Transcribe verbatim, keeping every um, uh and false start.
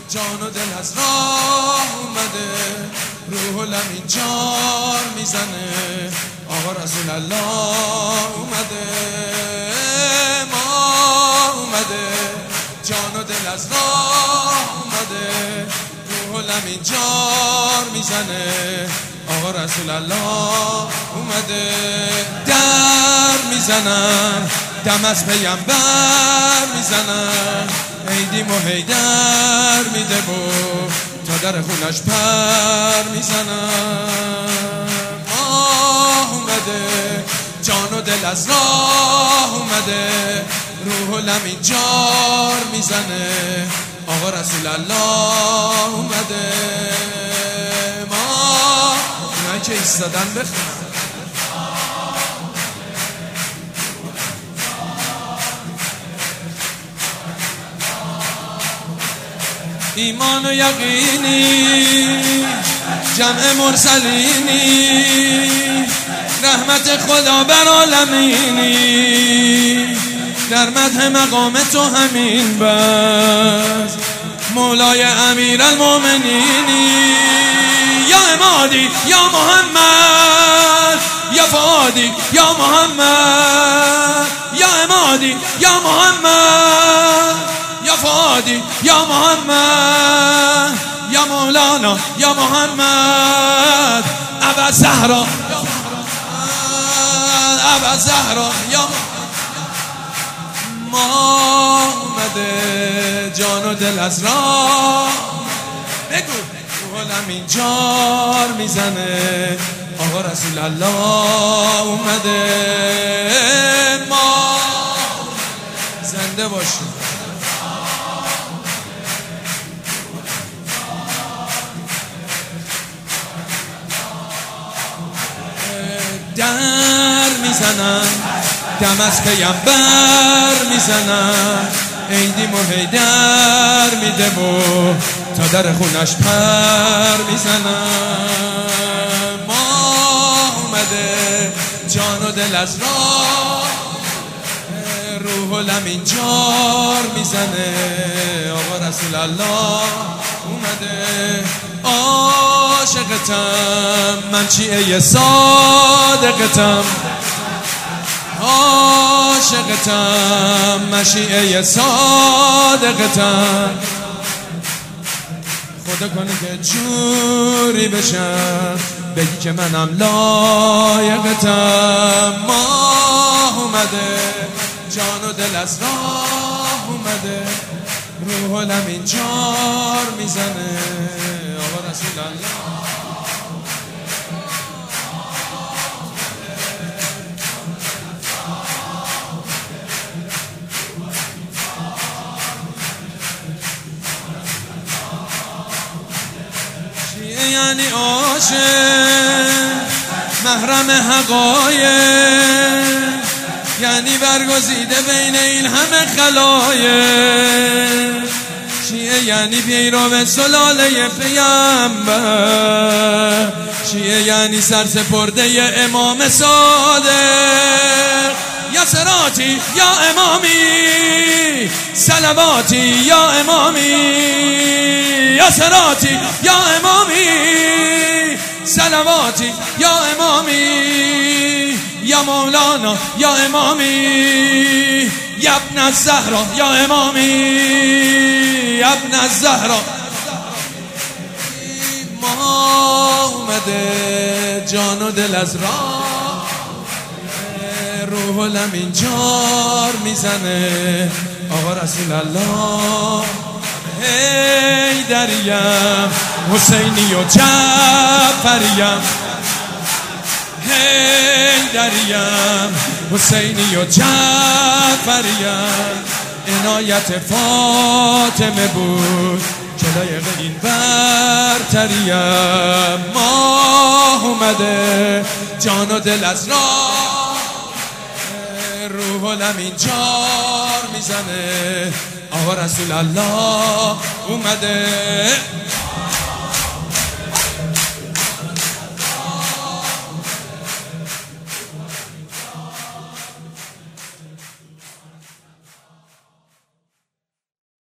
جان و دل از راه اومده، روح الامین جار میزنه، آقا رسول الله اومده، ما اومده، جان و دل از راه اومده، روح الامین جار میزنه، آقا رسول الله اومده. در میزنن دم از پیامبر میزنن، عیدیم و حیدر میده و تا در خونش پر میزنن. ماه اومده، جان و دل از راه اومده، روح الامین جار میزنه، آقا رسول الله اومده. ما اونایی که ایستادن بخونن. ایمان و یقینی جمع مرسلینی، رحمت خدا بر عالمینی، در مدح مقام تو همین بس، مولای امیر المومنینی. یا امادی یا محمد، یا فادی یا محمد، یا امادی یا محمد، یا فادی یا محمد، یا مولانا یا محمد، ابا زهرا یا محمد، ابا زهرا یا محمد. ما اومده، جان و دل از راه بگو، روح الامین جار میزنه، آقا رسول الله اومده. ما زنده باشیم. در میزنن دم از پیامبر میزنن، عیدیم و حیدر میده و تا در خونش پر میزنن. ما اومده، جان و دل از راه، روح الامین جار میزنه، آقا رسول الله اومده. عاشقتم من شیعه صادقتم، عاشقتم من شیعه صادقتم، خدا کنه که جوری بشم بگی که منم لایقتم. ماه اومده، جان و دل از راه اومده، روح الامین جار میزنه، آقا رسول الله. شیعه یعنی عاشق، محرم حقایق، یعنی برگزیده بین این همه خلایق. شیعه یعنی پیرو سلاله پیامبر، شیعه یعنی سرسپرده امام صادق. یا صراطی یا امامی، صلواتی یا امامی، یا صراطی یا امامی، صلواتی یا امامی، یا مولانا یا امامی، یا ابن الزهرا یا امامی، یا ابن الزهرا. ما اومده، جان و دل از راه، روح الامین جار میزنه، آقا رسول الله. هی دریم حسینی و جعفریم، هی دریم حسینی و جعفریم، عنایت فاطمه بود که لایق این برتریم. ماه اومده، جان و دل از راه، روح الامین جار میزنه، آقا رسول الله اومده.